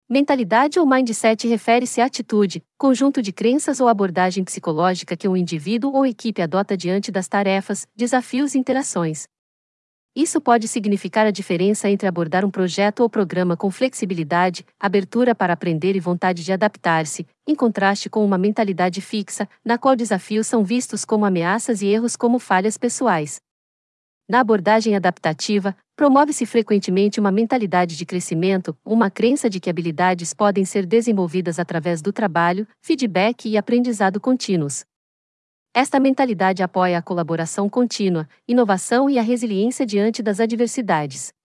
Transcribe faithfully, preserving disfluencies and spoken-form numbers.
Mentalidade ou mindset refere-se à atitude, conjunto de crenças ou abordagem psicológica que um indivíduo ou equipe adota diante das tarefas, desafios e interações. Isso pode significar a diferença entre abordar um projeto ou programa com flexibilidade, abertura para aprender e vontade de adaptar-se, em contraste com uma mentalidade fixa, na qual desafios são vistos como ameaças e erros como falhas pessoais. Na abordagem adaptativa, promove-se frequentemente uma mentalidade de crescimento, uma crença de que habilidades podem ser desenvolvidas através do trabalho, feedback e aprendizado contínuos. Esta mentalidade apoia a colaboração contínua, inovação e a resiliência diante das adversidades.